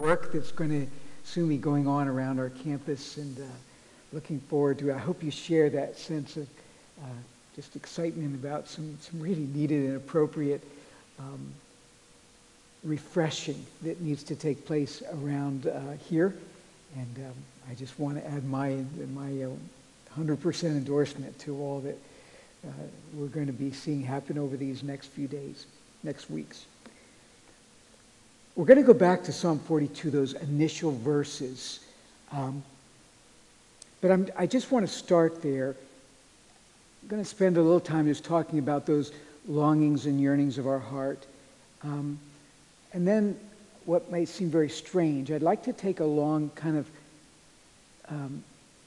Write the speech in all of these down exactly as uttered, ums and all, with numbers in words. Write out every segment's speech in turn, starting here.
work that's going to soon be going on around our campus, and uh, looking forward to it. I hope you share that sense of uh, just excitement about some, some really needed and appropriate um, refreshing that needs to take place around uh, here. And um, I just want to add my my uh, one hundred percent endorsement to all that uh, we're going to be seeing happen over these next few days, next weeks. We're going to go back to Psalm forty-two, those initial verses. Um, but I'm, I just want to start there. I'm going to spend a little time just talking about those longings and yearnings of our heart. Um, and then what may seem very strange, I'd like to take a long kind of um,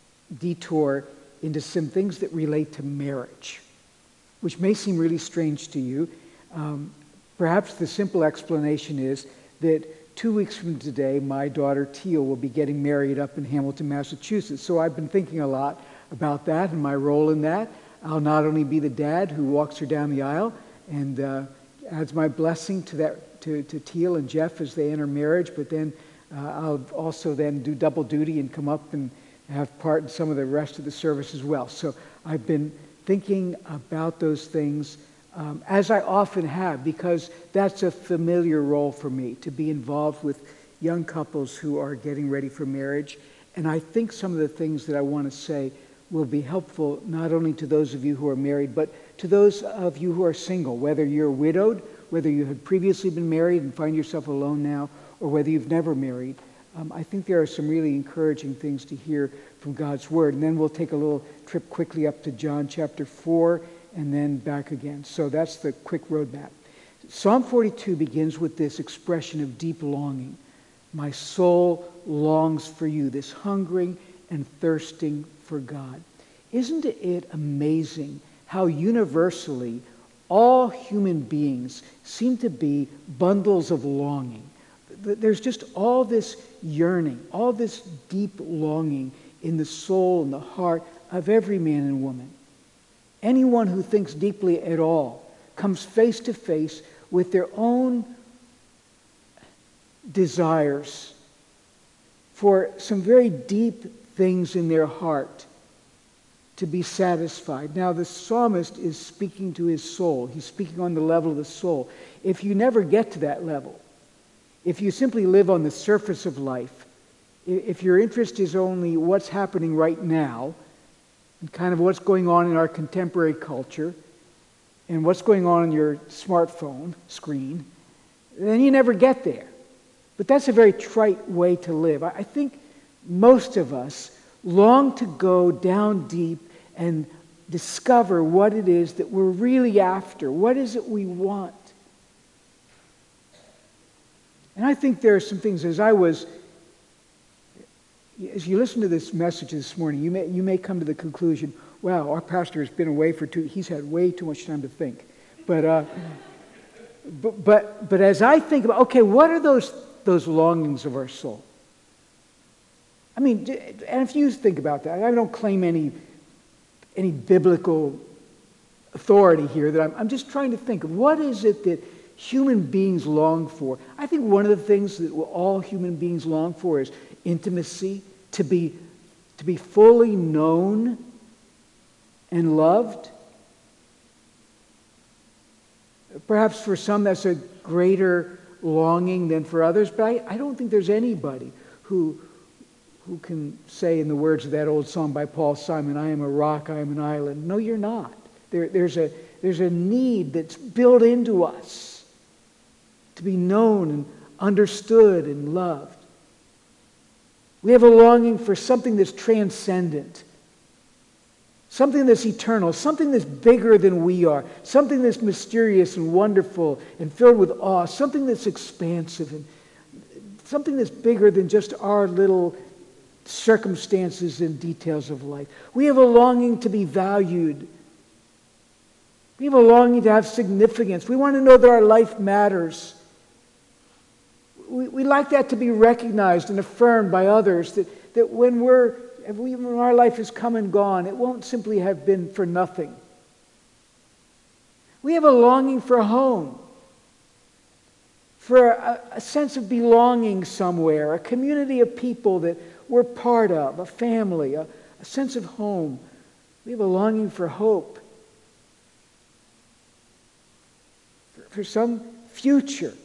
detour into some things that relate to marriage, which may seem really strange to you. Um, perhaps the simple explanation is that two weeks from today, my daughter Teal will be getting married up in Hamilton, Massachusetts. So I've been thinking a lot about that and my role in that. I'll not only be the dad who walks her down the aisle and uh, adds my blessing to that to, to Teal and Jeff as they enter marriage, but then uh, I'll also then do double duty and come up and have part in some of the rest of the service as well. So I've been thinking about those things Um, as I often have, because that's a familiar role for me, to be involved with young couples who are getting ready for marriage. And I think some of the things that I want to say will be helpful not only to those of you who are married, but to those of you who are single, whether you're widowed, whether you had previously been married and find yourself alone now, or whether you've never married. Um, I think there are some really encouraging things to hear from God's Word. And then we'll take a little trip quickly up to John chapter four, and then back again. So that's the quick roadmap. Psalm forty-two begins with this expression of deep longing. My soul longs for you, this hungering and thirsting for God. Isn't it amazing how universally all human beings seem to be bundles of longing? There's just all this yearning, all this deep longing in the soul and the heart of every man and woman. Anyone who thinks deeply at all comes face to face with their own desires for some very deep things in their heart to be satisfied. Now, the psalmist is speaking to his soul. He's speaking on the level of the soul. If you never get to that level, if you simply live on the surface of life, if your interest is only what's happening right now, and kind of what's going on in our contemporary culture, and what's going on on your smartphone screen, then you never get there. But that's a very trite way to live. I think most of us long to go down deep and discover what it is that we're really after. What is it we want? And I think there are some things, as I was As you listen to this message this morning, you may you may come to the conclusion, wow, our pastor has been away for two, he's had way too much time to think. But uh, but, but but as I think about, okay, what are those those longings of our soul? I mean, and if you think about that, I don't claim any any biblical authority here. That I'm I'm just trying to think of what is it that human beings long for. I think one of the things that all human beings long for is intimacy, to be to be fully known and loved. Perhaps for some that's a greater longing than for others, but I, I don't think there's anybody who who can say in the words of that old song by Paul Simon, I am a rock, I am an island. No, you're not. There, there's a there's a need that's built into us to be known and understood and loved. We have a longing for something that's transcendent, something that's eternal, something that's bigger than we are, something that's mysterious and wonderful and filled with awe, something that's expansive, and something that's bigger than just our little circumstances and details of life. We have a longing to be valued. We have a longing to have significance. We want to know that our life matters. We, we like that to be recognized and affirmed by others, that, that when we're when our life is come and gone, it won't simply have been for nothing. We have a longing for a home, for a, a sense of belonging somewhere, a community of people that we're part of, a family, a, a sense of home. We have a longing for hope, for, for some future.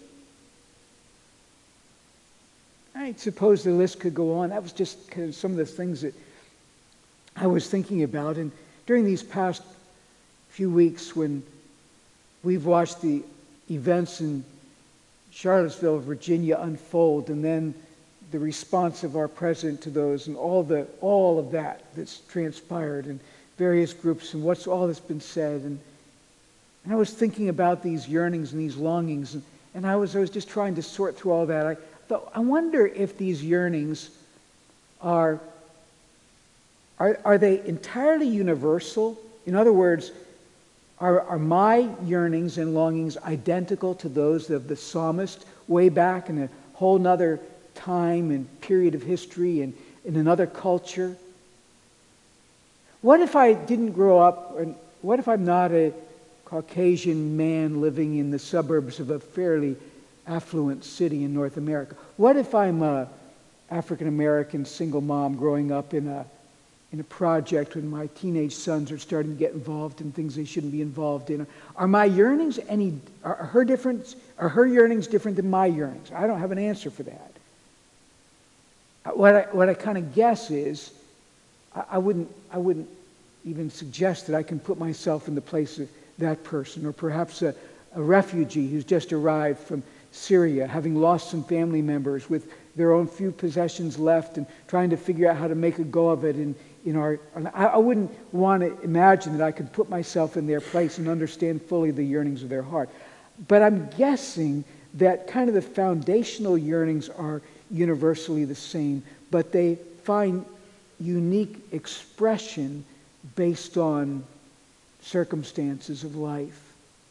I suppose the list could go on. That was just kind of some of the things that I was thinking about. And during these past few weeks when we've watched the events in Charlottesville, Virginia unfold, and then the response of our president to those, and all the all of that that's transpired, and various groups, and what's all that's been said, and, and I was thinking about these yearnings and these longings, and, and I was I was just trying to sort through all that. I thought, I wonder if these yearnings are are are they entirely universal? In other words, Are, are my yearnings and longings identical to those of the psalmist way back in a whole nother time and period of history and in another culture? What if I didn't grow up, and what if I'm not a Caucasian man living in the suburbs of a fairly affluent city in North America? What if I'm a African-American single mom growing up in a in a project when my teenage sons are starting to get involved in things they shouldn't be involved in? Are my yearnings any, are her different, are her yearnings different than my yearnings? I don't have an answer for that. What I, what I kind of guess is, I, I wouldn't, I wouldn't even suggest that I can put myself in the place of that person, or perhaps a, a refugee who's just arrived from Syria, having lost some family members with their own few possessions left and trying to figure out how to make a go of it. And in our, I wouldn't want to imagine that I could put myself in their place and understand fully the yearnings of their heart. But I'm guessing that kind of the foundational yearnings are universally the same, but they find unique expression based on circumstances of life.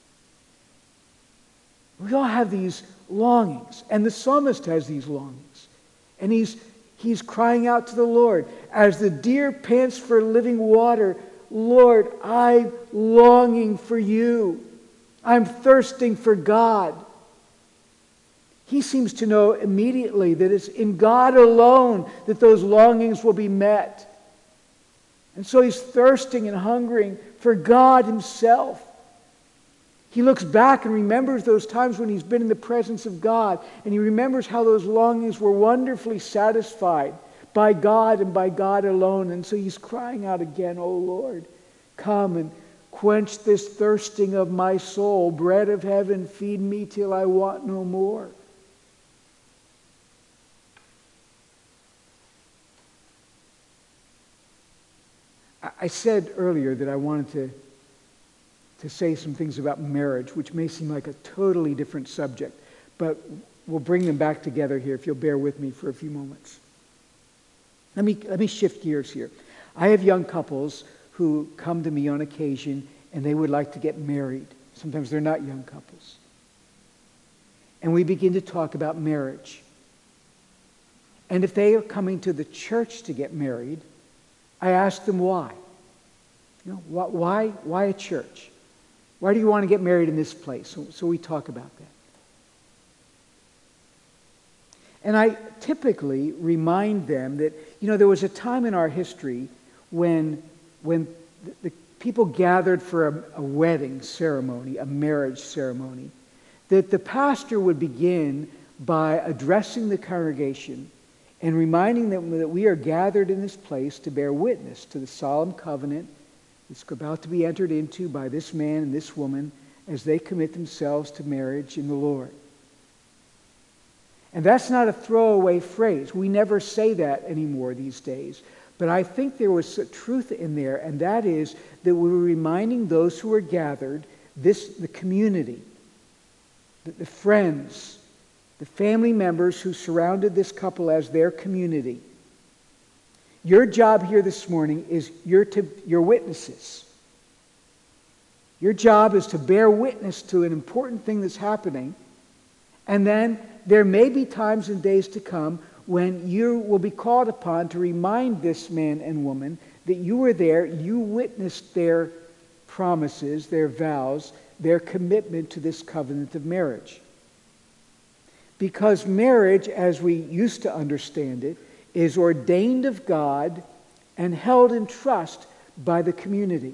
We all have these longings, and the psalmist has these longings, and he's He's crying out to the Lord. As the deer pants for living water, Lord, I'm longing for you. I'm thirsting for God. He seems to know immediately that it's in God alone that those longings will be met. And so he's thirsting and hungering for God himself. He looks back and remembers those times when he's been in the presence of God, and he remembers how those longings were wonderfully satisfied by God and by God alone. And so he's crying out again, "Oh Lord, come and quench this thirsting of my soul. Bread of heaven, feed me till I want no more." I said earlier that I wanted to to say some things about marriage, which may seem like a totally different subject, but we'll bring them back together here if you'll bear with me for a few moments. Let me, let me shift gears here. I have young couples who come to me on occasion and they would like to get married. Sometimes they're not young couples. And we begin to talk about marriage. And if they are coming to the church to get married, I ask them why. You know, why, why a church? Why do you want to get married in this place? So, so we talk about that. And I typically remind them that, you know, there was a time in our history when, when the, the people gathered for a, a wedding ceremony, a marriage ceremony, that the pastor would begin by addressing the congregation and reminding them that we are gathered in this place to bear witness to the solemn covenant it's about to be entered into by this man and this woman as they commit themselves to marriage in the Lord. And that's not a throwaway phrase. We never say that anymore these days. But I think there was a truth in there, and that is that we were reminding those who were gathered, this the community, the, the friends, the family members who surrounded this couple as their community. Your job here this morning is you're, to, you're witnesses. Your job is to bear witness to an important thing that's happening. And then there may be times and days to come when you will be called upon to remind this man and woman that you were there, you witnessed their promises, their vows, their commitment to this covenant of marriage. Because marriage, as we used to understand it, is ordained of God and held in trust by the community.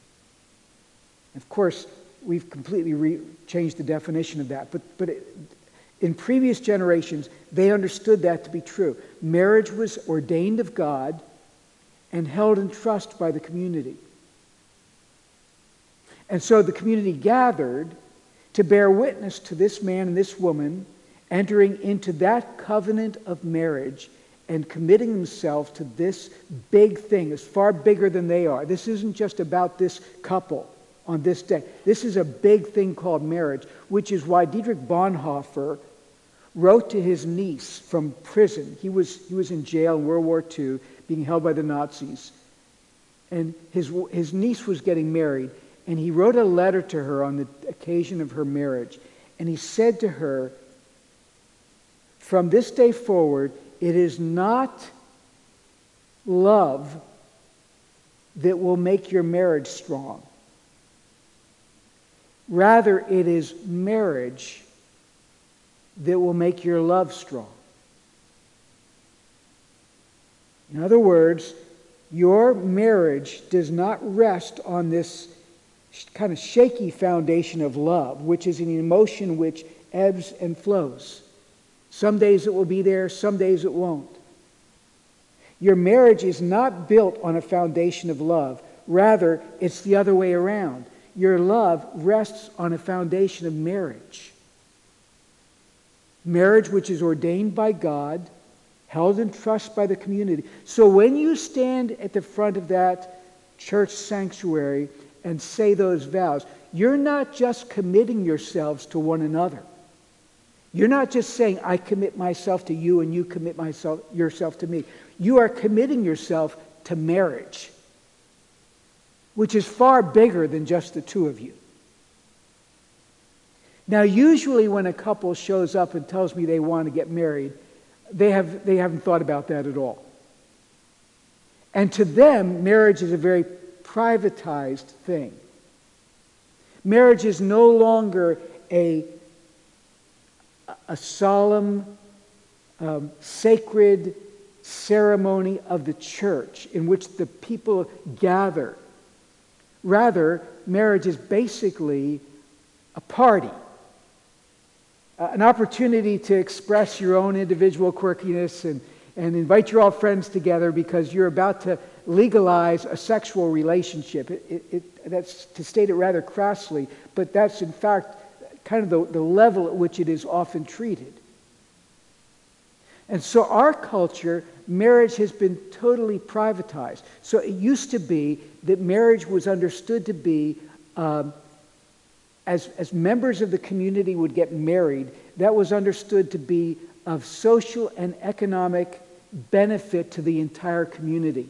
Of course, we've completely re- changed the definition of that, but, but it, in previous generations, they understood that to be true. Marriage was ordained of God and held in trust by the community. And so the community gathered to bear witness to this man and this woman entering into that covenant of marriage and committing themselves to this big thing. It's far bigger than they are. This isn't just about this couple on this day. This is a big thing called marriage, which is why Dietrich Bonhoeffer wrote to his niece from prison. He was, he was in jail in World War Two, being held by the Nazis. And his, his niece was getting married, and he wrote a letter to her on the occasion of her marriage. And he said to her, "From this day forward, it is not love that will make your marriage strong. Rather, it is marriage that will make your love strong." In other words, your marriage does not rest on this kind of shaky foundation of love, which is an emotion which ebbs and flows. Some days it will be there, some days it won't. Your marriage is not built on a foundation of love. Rather, it's the other way around. Your love rests on a foundation of marriage. Marriage which is ordained by God, held in trust by the community. So when you stand at the front of that church sanctuary and say those vows, you're not just committing yourselves to one another. You're not just saying, "I commit myself to you and you commit myself yourself to me." You are committing yourself to marriage, which is far bigger than just the two of you. Now, usually when a couple shows up and tells me they want to get married, they have they haven't thought about that at all. And to them, marriage is a very privatized thing. Marriage is no longer a a solemn, um, sacred ceremony of the church in which the people gather. Rather, marriage is basically a party, uh, an opportunity to express your own individual quirkiness and, and invite your all friends together because you're about to legalize a sexual relationship. It, it, it, that's to state it rather crassly, but that's in fact kind of the, the level at which it is often treated. And so our culture, marriage has been totally privatized. So it used to be that marriage was understood to be, um, as, as members of the community would get married, that was understood to be of social and economic benefit to the entire community.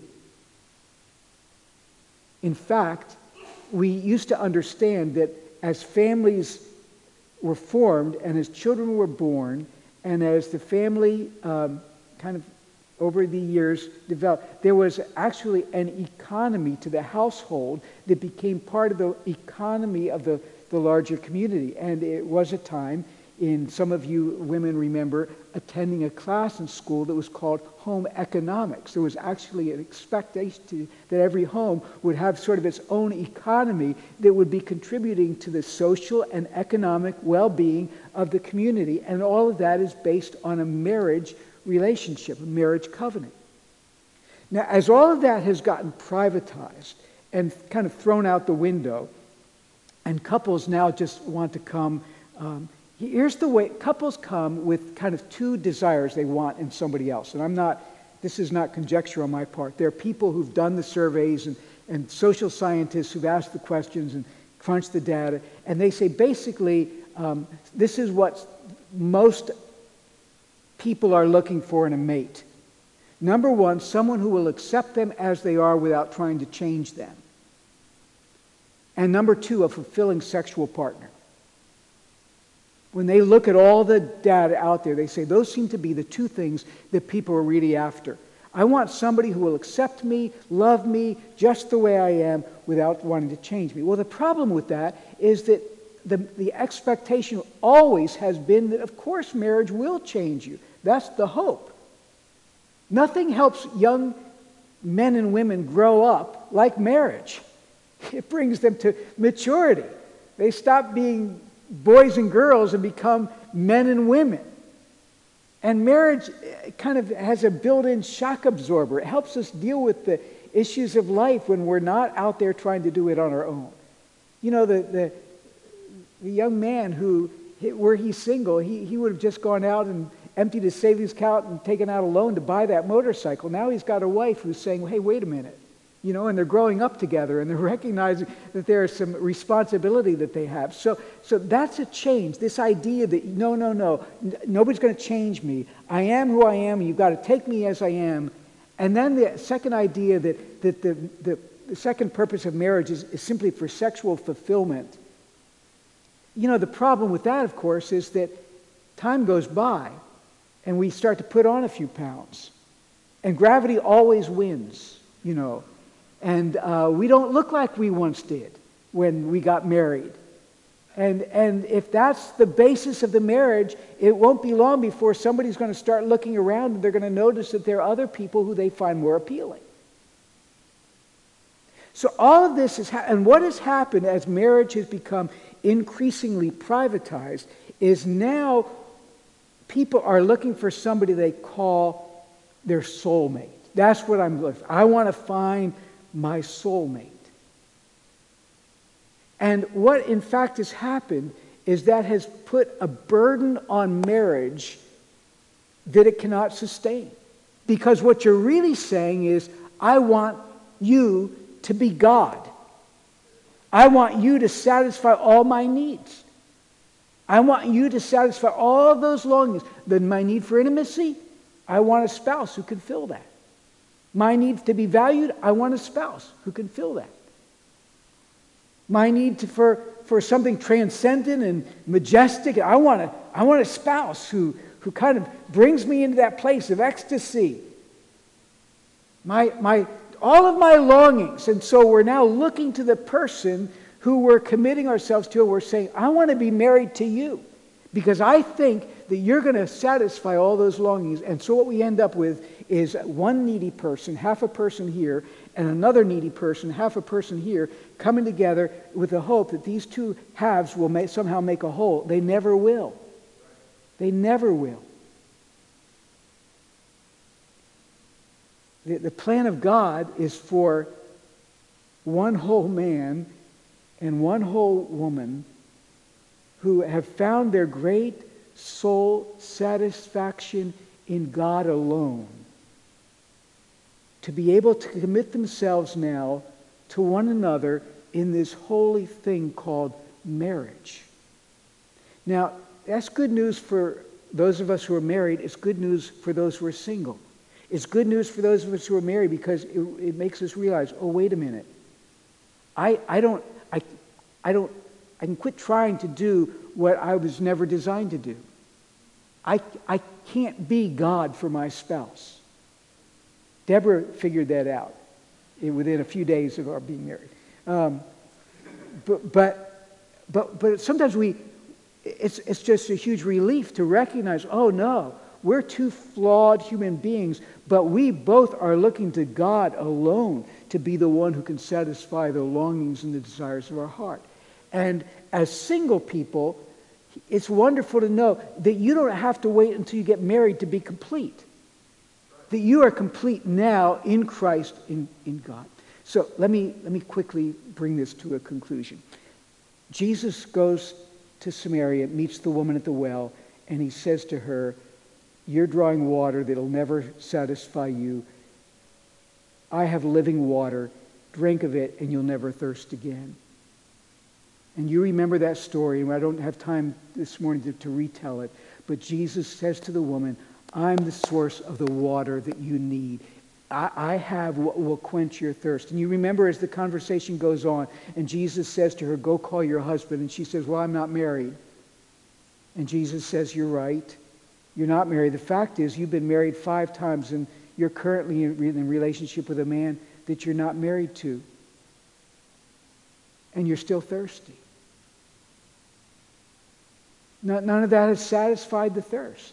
In fact, we used to understand that as families were formed and as children were born and as the family um, kind of over the years developed, there was actually an economy to the household that became part of the economy of the, the larger community. And it was a time, in some of you women remember, attending a class in school that was called home economics. There was actually an expectation that every home would have sort of its own economy that would be contributing to the social and economic well-being of the community. And all of that is based on a marriage relationship, a marriage covenant. Now, as all of that has gotten privatized and kind of thrown out the window, and couples now just want to come, um, here's the way, couples come with kind of two desires they want in somebody else. And I'm not, this is not conjecture on my part. There are people who've done the surveys and, and social scientists who've asked the questions and crunched the data, and they say basically, um, this is what most people are looking for in a mate. Number one, someone who will accept them as they are without trying to change them. And number two, a fulfilling sexual partner. When they look at all the data out there, they say those seem to be the two things that people are really after. I want somebody who will accept me, love me, just the way I am, without wanting to change me. Well, the problem with that is that the, the expectation always has been that, of course, marriage will change you. That's the hope. Nothing helps young men and women grow up like marriage. It brings them to maturity. They stop being boys and girls and become men and women. And marriage kind of has a built-in shock absorber. It helps us deal with the issues of life when we're not out there trying to do it on our own. You know, the the, the young man who, were he single, he, he would have just gone out and emptied his savings account and taken out a loan to buy that motorcycle. Now he's got a wife who's saying, hey, wait a minute. You know, and they're growing up together and they're recognizing that there is some responsibility that they have. So, so that's a change. This idea that, no, no, no, n- nobody's going to change me. I am who I am. You've got to take me as I am. And then the second idea that, that the, the, the second purpose of marriage is, is simply for sexual fulfillment. You know, the problem with that, of course, is that time goes by and we start to put on a few pounds. And gravity always wins, you know. And uh, we don't look like we once did when we got married. And, and if that's the basis of the marriage, it won't be long before somebody's going to start looking around and they're going to notice that there are other people who they find more appealing. So all of this is, ha- and what has happened as marriage has become increasingly privatized is now people are looking for somebody they call their soulmate. That's what I'm looking for. I want to find my soulmate. And what in fact has happened is that has put a burden on marriage that it cannot sustain. Because what you're really saying is, I want you to be God. I want you to satisfy all my needs. I want you to satisfy all of those longings. Then my need for intimacy, I want a spouse who can fill that. My need to be valued, I want a spouse who can fill that. My need to, for, for something transcendent and majestic, I want a, I want a spouse who, who kind of brings me into that place of ecstasy. My, my, all of my longings. And so we're now looking to the person who we're committing ourselves to, and we're saying, I want to be married to you because I think that you're going to satisfy all those longings. And so what we end up with is one needy person, half a person here, and another needy person, half a person here, coming together with the hope that these two halves will make, somehow make a whole. They never will. They never will. The, the plan of God is for one whole man and one whole woman who have found their great soul satisfaction in God alone, to be able to commit themselves now to one another in this holy thing called marriage. Now, that's good news for those of us who are married. It's good news for those who are single. It's good news for those of us who are married because it, it makes us realize, oh, wait a minute. I, I don't, I, I don't, I can quit trying to do what I was never designed to do. I, I can't be God for my spouse. Deborah figured that out within a few days of our being married. Um, but, but, but, but sometimes we, it's, it's just a huge relief to recognize, oh no, we're two flawed human beings, but we both are looking to God alone to be the one who can satisfy the longings and the desires of our heart. And as single people, it's wonderful to know that you don't have to wait until you get married to be complete. That you are complete now in Christ, in, in God. So let me, let me quickly bring this to a conclusion. Jesus goes to Samaria, meets the woman at the well, and he says to her, you're drawing water that'll never satisfy you. I have living water. Drink of it and you'll never thirst again. And you remember that story, and I don't have time this morning to, to retell it, but Jesus says to the woman, I'm the source of the water that you need. I, I have what will quench your thirst. And you remember as the conversation goes on, and Jesus says to her, go call your husband. And she says, well, I'm not married. And Jesus says, you're right. You're not married. The fact is, you've been married five times, and you're currently in, in a relationship with a man that you're not married to. And you're still thirsty. No- None of that has satisfied the thirst.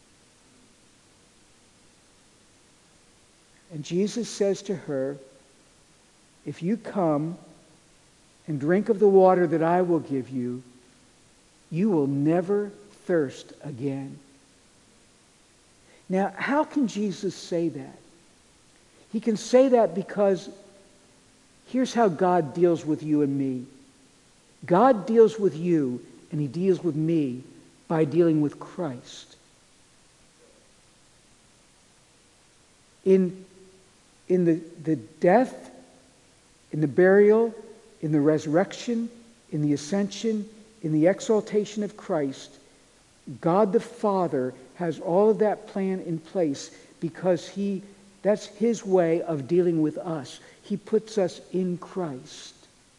And Jesus says to her, if you come and drink of the water that I will give you, you will never thirst again. Now, how can Jesus say that? He can say that because here's how God deals with you and me. God deals with you and he deals with me by dealing with Christ. In, in the, the death, in the burial, in the resurrection, in the ascension, in the exaltation of Christ, God the Father has all of that plan in place because he, that's his way of dealing with us. He puts us in Christ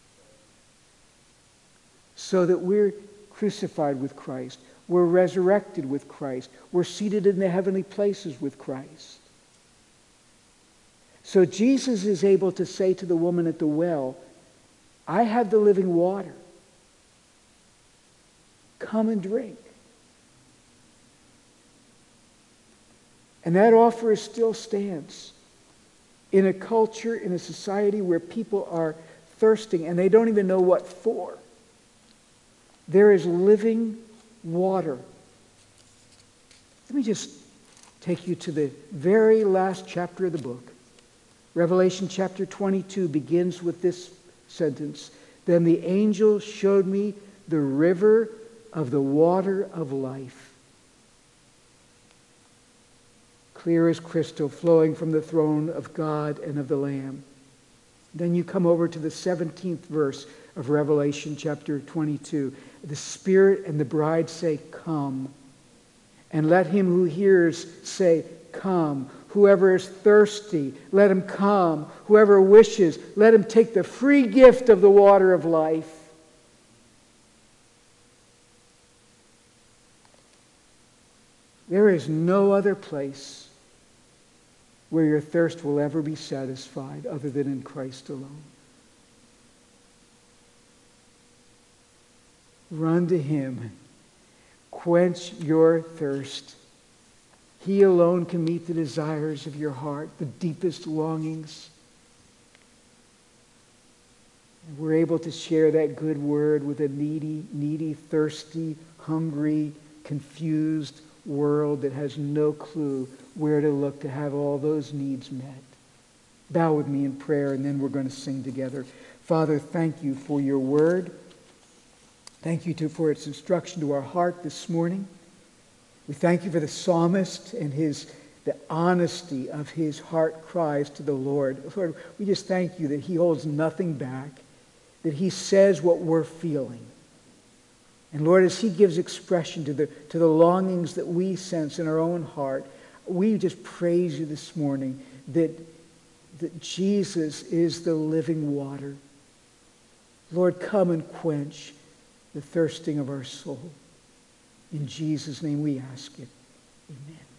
so that we're crucified with Christ. We're resurrected with Christ. We're seated in the heavenly places with Christ. So Jesus is able to say to the woman at the well, I have the living water. Come and drink. And that offer still stands. In a culture, in a society where people are thirsting and they don't even know what for, there is living water. Let me just take you to the very last chapter of the book. Revelation chapter twenty-two begins with this sentence. Then the angel showed me the river of the water of life, clear as crystal, flowing from the throne of God and of the Lamb. Then you come over to the seventeenth verse of Revelation chapter twenty-two. The Spirit and the bride say, come. And let him who hears say, come. Whoever is thirsty, let him come. Whoever wishes, let him take the free gift of the water of life. There is no other place where your thirst will ever be satisfied other than in Christ alone. Run to him. Quench your thirst. He alone can meet the desires of your heart, the deepest longings. And we're able to share that good word with a needy, needy, thirsty, hungry, confused world that has no clue where to look to have all those needs met. Bow with me in prayer, and then we're going to sing together. Father, thank you for your word. Thank you too for its instruction to our heart this morning. We thank you for the psalmist and his the honesty of his heart cries to the Lord. Lord, we just thank you that he holds nothing back, that he says what we're feeling. And Lord, as he gives expression to the, to the longings that we sense in our own heart, we just praise you this morning that, that Jesus is the living water. Lord, come and quench the thirsting of our soul. In Jesus' name we ask it. Amen.